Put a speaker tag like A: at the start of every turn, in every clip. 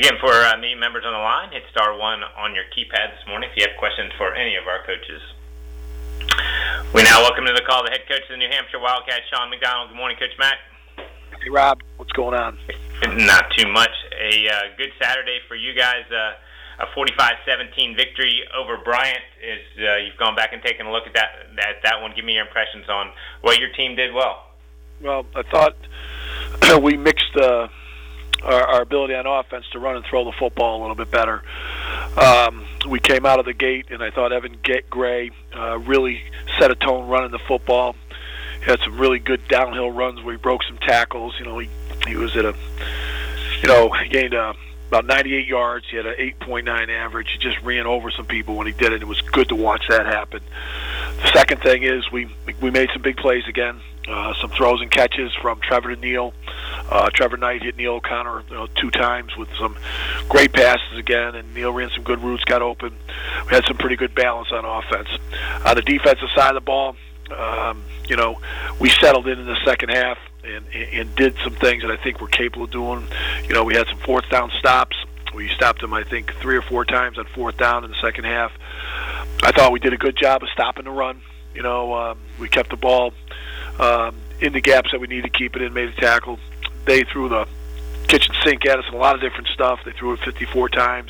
A: Again, for me members on the line, hit star 1 on your keypad this morning if you have questions for any of our coaches. We now welcome to the call the head coach of the New Hampshire Wildcats, Sean McDonald. Good morning, Coach Mac.
B: Hey, Rob. What's going on?
A: Not too much. A good Saturday for you guys. A 45-17 victory over Bryant. You've gone back and taken a look at that one. Give me your impressions on what your team did well.
B: Well, I thought we mixed our ability on offense to run and throw the football a little bit better. We came out of the gate, and I thought Evan Gray really set a tone running the football. He had some really good downhill runs where he broke some tackles. He was at he gained about 98 yards. He had an 8.9 average. He just ran over some people when he did it. It was good to watch that happen. The second thing is we made some big plays again. Some throws and catches from Trevor to Neal. Trevor Knight hit Neal O'Connor 2 times with some great passes again, and Neal ran some good routes, got open. We had some pretty good balance on offense. On the defensive side of the ball, we settled in the second half and did some things that I think we're capable of doing. We had some fourth down stops. We stopped them, I think, 3 or 4 times on fourth down in the second half. I thought we did a good job of stopping the run. We kept the ball in the gaps that we needed to keep it in, made a tackle. They threw the kitchen sink at us and a lot of different stuff. They threw it 54 times,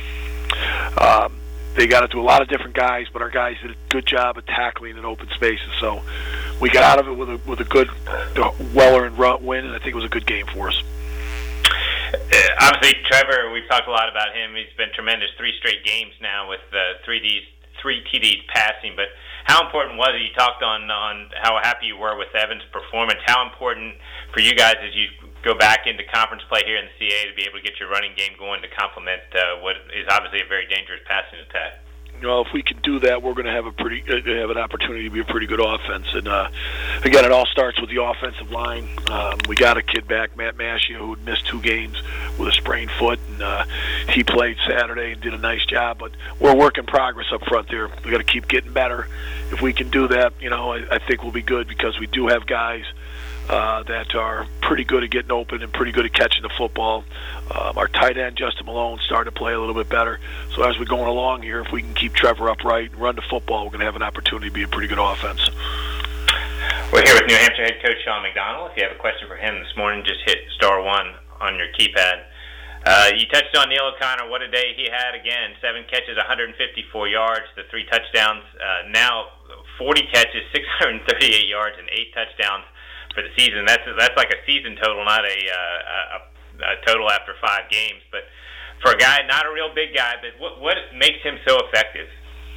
B: and they got it to a lot of different guys, but our guys did a good job of tackling in open spaces. So we got out of it with a good, well-earned win, and I think it was a good game for us.
A: Obviously, Trevor, we've talked a lot about him. He's been tremendous 3 straight games now with 3 TDs passing, but how important was it? You talked on how happy you were with Evan's performance. How important for you guys as you go back into conference play here in the CAA to be able to get your running game going to complement what is obviously a very dangerous passing attack?
B: If we can do that, we're going to have have an opportunity to be a pretty good offense. And again, it all starts with the offensive line. We got a kid back, Matt Maschia, who had missed 2 games with a sprained foot, and he played Saturday and did a nice job. But we're a work in progress up front there. We got to keep getting better. If we can do that, I think we'll be good because we do have guys that are pretty good at getting open and pretty good at catching the football. Our tight end, Justin Malone, started to play a little bit better. So as we're going along here, if we can keep Trevor upright and run the football, we're going to have an opportunity to be a pretty good offense.
A: We're here with New Hampshire head coach Sean McDonald. If you have a question for him this morning, just hit star 1 on your keypad. You touched on Neal O'Connor. What a day he had again. 7 catches, 154 yards, the 3 touchdowns. Now 40 catches, 638 yards, and 8 touchdowns for the season. That's like a season total, not a total after 5 games. But for a guy, not a real big guy, but what makes him so effective?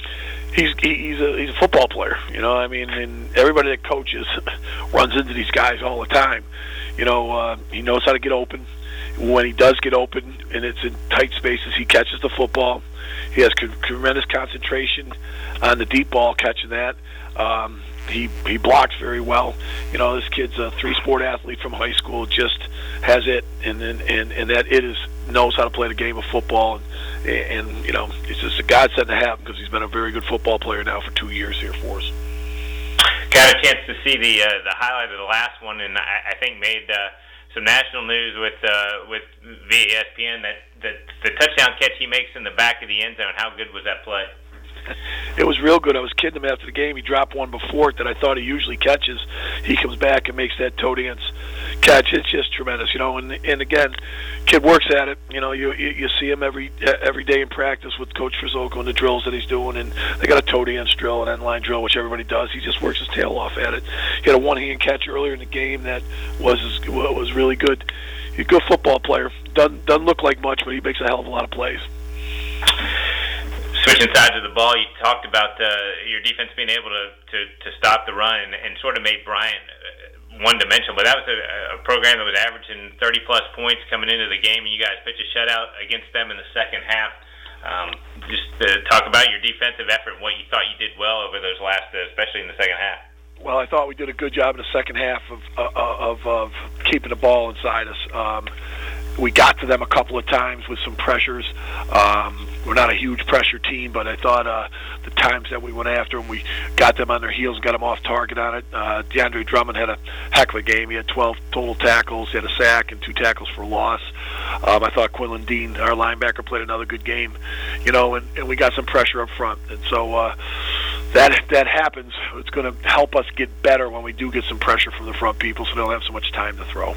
B: He's a football player, and everybody that coaches runs into these guys all the time. He knows how to get open. When he does get open and it's in tight spaces, he catches the football. He has tremendous concentration on the deep ball, catching that. He blocks very well. This kid's a 3-sport athlete from high school, just has it, and that it knows how to play the game of football, and it's just a godsend to have him because he's been a very good football player now for 2 years here for us.
A: Got a chance to see the highlight of the last one, and I think made some national news with via ESPN that the touchdown catch he makes in the back of the end zone. How good was that play?
B: It was real good. I was kidding him after the game. He dropped one before it that I thought he usually catches. He comes back and makes that toe dance catch. It's just tremendous, And again, kid works at it. You see him every day in practice with Coach Frizzoco and the drills that he's doing, and they got a toe dance drill, an end line drill, which everybody does. He just works his tail off at it. He had a one-hand catch earlier in the game that was really good. He's a good football player. Doesn't look like much, but he makes a hell of a lot of plays.
A: Switching sides of the ball, you talked about your defense being able to stop the run and sort of made Bryant one-dimensional, but that was a program that was averaging 30-plus points coming into the game, and you guys pitched a shutout against them in the second half. Just to talk about your defensive effort and what you thought you did well over those last, especially in the second half.
B: Well, I thought we did a good job in the second half of keeping the ball inside us. we got to them a couple of times with some pressures. We're not a huge pressure team, but I thought the times that we went after them, we got them on their heels and got them off target on it. DeAndre Drummond had a heck of a game. He had 12 total tackles. He had a sack and 2 tackles for loss. I thought Quinlan Dean, our linebacker, played another good game, and we got some pressure up front. And so that happens. It's going to help us get better when we do get some pressure from the front people, so they don't have so much time to throw.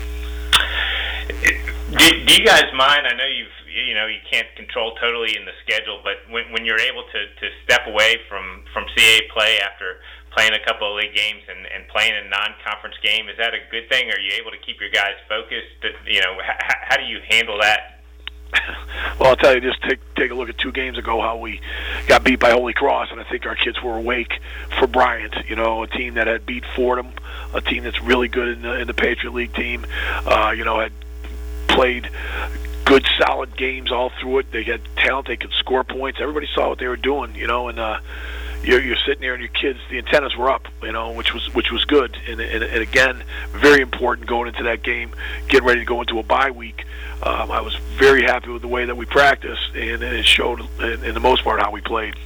A: Do you guys mind? I know you can't control totally in the schedule, but when you're able to step away from CAA play after playing a couple of league games and playing a non-conference game, is that a good thing? Are you able to keep your guys focused? How do you handle that?
B: Well, I'll tell you, just take a look at 2 games ago how we got beat by Holy Cross, and I think our kids were awake for Bryant. A team that had beat Fordham, a team that's really good in the Patriot League team. Had played good, solid games all through it. They had talent. They could score points. Everybody saw what they were doing, and you're sitting there and your kids, the antennas were up, which was good. And again, very important going into that game, getting ready to go into a bye week. I was very happy with the way that we practiced, and it showed in the most part how we played.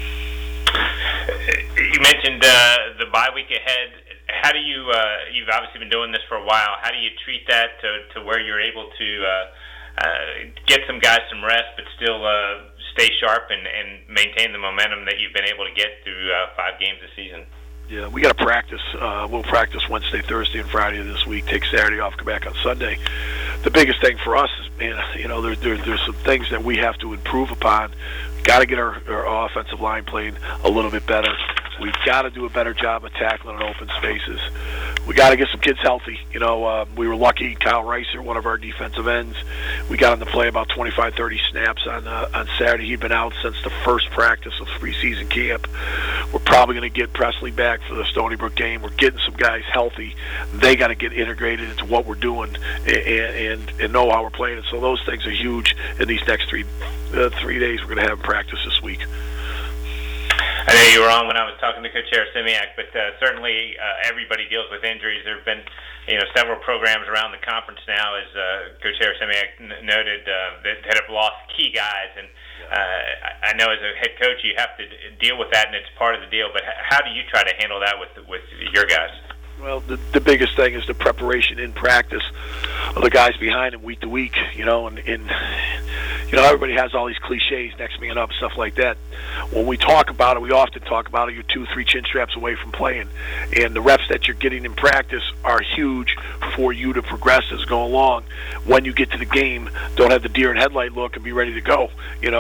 A: You mentioned the bye week ahead. How do you? You've obviously been doing this for a while. How do you treat that to where you're able to get some guys some rest, but still stay sharp and maintain the momentum that you've been able to get through 5 games this season?
B: Yeah, we got to practice. We'll practice Wednesday, Thursday, and Friday of this week. Take Saturday off, come back on Sunday. The biggest thing for us is, there's some things that we have to improve upon. Got to get our offensive line playing a little bit better. We've got to do a better job of tackling in open spaces. We got to get some kids healthy. We were lucky. Kyle Reiser, one of our defensive ends, we got him to play about 25, 30 snaps on Saturday. He'd been out since the first practice of preseason camp. We're probably going to get Presley back for the Stony Brook game. We're getting some guys healthy. They got to get integrated into what we're doing and know how we're playing it. So those things are huge in these next 3 days we're going to have in practice this week.
A: I know you were on when I was talking to Coach Arasimiak, but certainly everybody deals with injuries. There have been, several programs around the conference now, as Coach Arasimiak noted, that have lost key guys. And I know as a head coach you have to deal with that, and it's part of the deal. But how do you try to handle that with your guys?
B: Well, the biggest thing is the preparation in practice of the guys behind him week to week, and everybody has all these cliches, next man up, stuff like that. When we talk about it, we often talk about it, you're 2-3 chin straps away from playing. And the reps that you're getting in practice are huge for you to progress as go along. When you get to the game, don't have the deer in headlight look and be ready to go,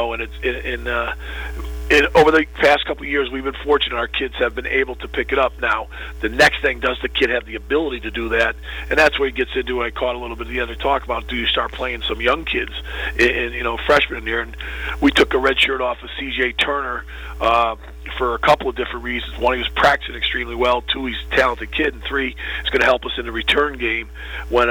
B: and over the past couple of years, we've been fortunate. Our kids have been able to pick it up. Now, the next thing, does the kid have the ability to do that? And that's where he gets into, I caught a little bit of the other talk about, do you start playing some young kids and freshmen in there? And we took a red shirt off of C.J. Turner for a couple of different reasons. One, he was practicing extremely well. 2, he's a talented kid. And 3, it's going to help us in the return game when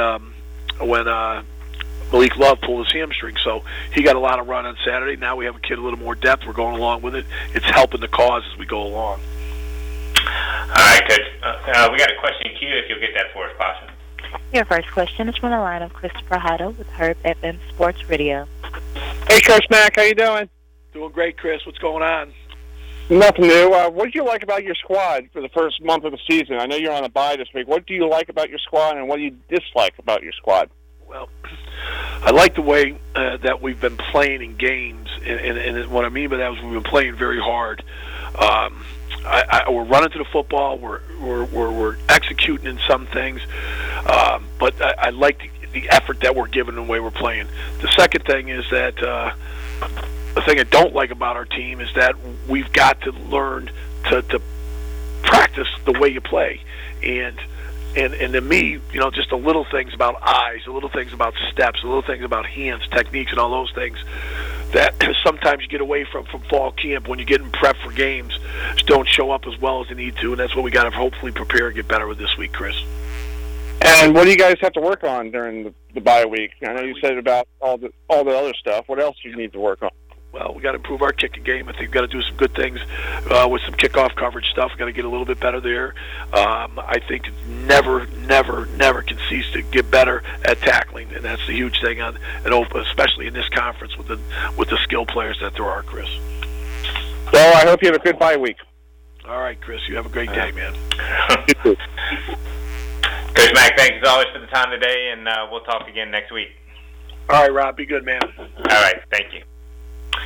B: Malik Love pulled his hamstring, so he got a lot of run on Saturday. Now we have a kid a little more depth. We're going along with it. It's helping the cause as we go along.
A: All right, Coach. We got a question queue if you'll get that for us, Pasha.
C: Your first question is from the line of Christopher Hutto with Herb FM Sports Radio.
D: Hey, Coach Mack, how you doing?
B: Doing great, Chris. What's going on?
D: Nothing new. What did you like about your squad for the first month of the season? I know you're on a bye this week. What do you like about your squad, and what do you dislike about your squad?
B: Well, I like the way that we've been playing in games, and what I mean by that is we've been playing very hard. We're running to the football. We're executing in some things, but I like the effort that we're giving and the way we're playing. The second thing is that the thing I don't like about our team is that we've got to learn to practice the way you play, and to me, just the little things about eyes, the little things about steps, the little things about hands, techniques, and all those things that sometimes you get away from fall camp when you're getting prepped for games, just don't show up as well as they need to, and that's what we got to hopefully prepare and get better with this week, Chris.
D: And what do you guys have to work on during the bye week? I know you said about all the other stuff. What else do you need to work on?
B: Well, we got to improve our kicking game. I think we've got to do some good things with some kickoff coverage stuff. We've got to get a little bit better there. I think never can cease to get better at tackling, and that's the huge thing especially in this conference with the skill players that there are, Chris.
D: So I hope you have a good bye week.
B: All right, Chris, you have a great day, man.
D: You too.
A: Coach Mack, thanks as always for the time today, and we'll talk again next week.
B: All right, Rob, be good, man.
A: All right.